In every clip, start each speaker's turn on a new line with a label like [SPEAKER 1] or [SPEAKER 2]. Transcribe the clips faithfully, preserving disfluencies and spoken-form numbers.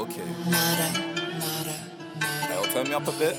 [SPEAKER 1] Okay. Hey, yo, turn me up a bit.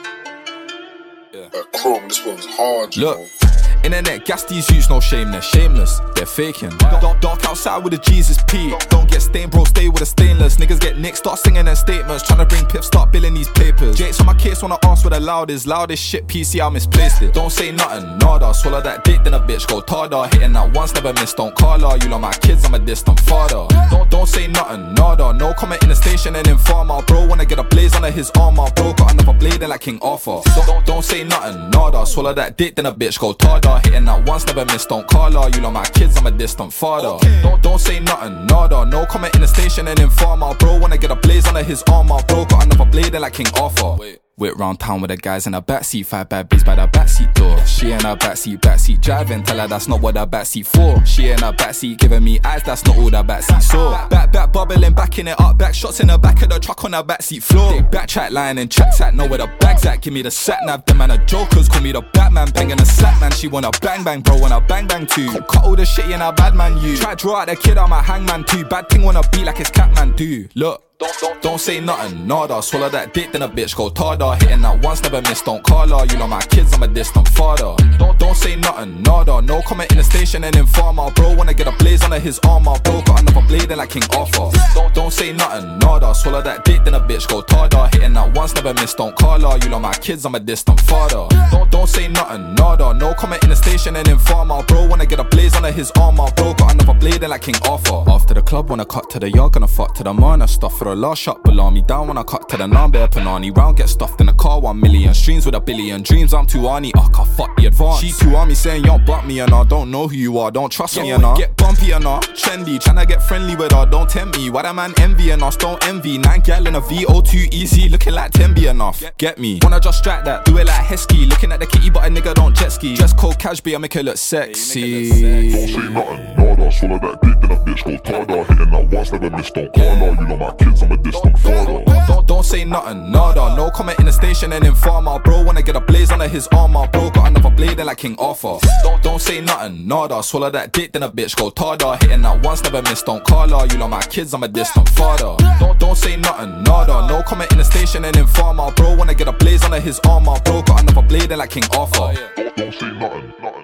[SPEAKER 1] Yeah.
[SPEAKER 2] Uh, Chrome, this one's hard, you
[SPEAKER 1] Look.
[SPEAKER 2] know.
[SPEAKER 1] Internet gas these youths, no shame, they're shameless, they're faking. Dark, dark outside with a Jesus P. Don't get stained, bro, stay with a stainless. Niggas get nicked, start singing their statements. Tryna bring pips, start billing these papers. Jakes on my case, wanna ask what the loud is. Loudest shit, P C, I misplaced it. Don't say nothing, nada. Swallow that dick, then a bitch go tarda. Hitting that once, never miss, don't call her. You love my kids, I'm a distant father. Don't, don't say nothing, nada. No comment in the station and informer. Bro, wanna get a blaze under his armor. Bro, got another blade in like King Arthur. Don't, don't, don't say nothing, nada. Swallow that dick, then a bitch go tarda. Hitting that once, never miss, don't call her. You love my kids, I'm a distant father. Okay. Don't, don't say nothing, nada. No comment in the station and informer. Bro, wanna get a blaze under his armor. Bro, got another blade in like King Arthur. Wait. Whip round town with the guys in the backseat. Five bad bees by the backseat door. She in her backseat, backseat driving. Tell her that's not what the backseat for. She in her backseat giving me eyes, that's not all the backseat saw. Back, back, bubbling, backing it up. Back shots in the back of the truck on the backseat floor. Big back track line and tracks at. Know where the bag's at. Give me the sat nav. Them man are jokers. Call me the Batman. Banging a slap man. She wanna bang bang, bro. Wanna bang bang too. Cut all the shit in a bad man, you. Try draw out the kid, I'm a hangman too. Bad thing wanna be like it's Catman do. Look. Don't, don't, don't say nothing, nada. Swallow that dick, then a bitch go tarda. Hitting that once, never miss, don't call her. You love my kids, I'm a distant father. Don't, don't say nothing, nada. No comment in the station and informer. Bro, wanna get a blaze under his armor. Bro, got another blade in like King Arthur. Don't, don't say nothing, nada. Swallow that dick, then a bitch go tarda. Hitting that once, never miss, don't call her. You love my kids, I'm a distant father. Don't, don't say nothing, nada. No comment in the station and informer. Bro, wanna get a blaze under his armor. Bro, got another blade in like King Arthur. After the club, wanna cut to the yard, gonna fuck to the mana. Stuff for the last shot, below me down when I cut to the number. Panani round, get stuffed in the car. One million streams with a billion dreams. I'm too arny, I can't fuck the advance. She too army saying you don't butt me and I don't know who you are. Don't trust me and I get bumpy and I trendy, tryna get friendly with her. Don't tempt me, why that man envying us? Don't envy. Nine gal in a V O two easy, looking like ten be enough. Get me, wanna just strike that, do it like Heskey. Looking at the kitty but a nigga don't jet ski. Dress code cash be, I make her look sexy.
[SPEAKER 2] Don't say nothing, nada. Swallow that dick, then a bitch go tarda. Hitting that once, never miss, don't call her. You know my kids, I'm a distant father.
[SPEAKER 1] Don't, don't say nothing, nada. No comment in the station and informer. Bro, wanna get a blaze under his armor. Bro, got another blade in like King Arthur. Don't, don't say nothing, nada. Swallow that dick, then a bitch go tarda. Hitting that once, never miss, don't call her. You love my kids, I'm a distant father. Don't, don't say nothing, nada. No comment in the station and informer. Bro, wanna get a blaze under his armor. Bro, got another blade in like King Arthur.
[SPEAKER 2] Don't, don't say nothing, nothing.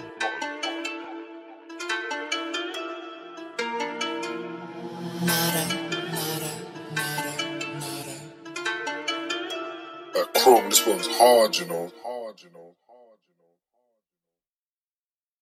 [SPEAKER 2] Uh, Chrome, this one's hard, you know.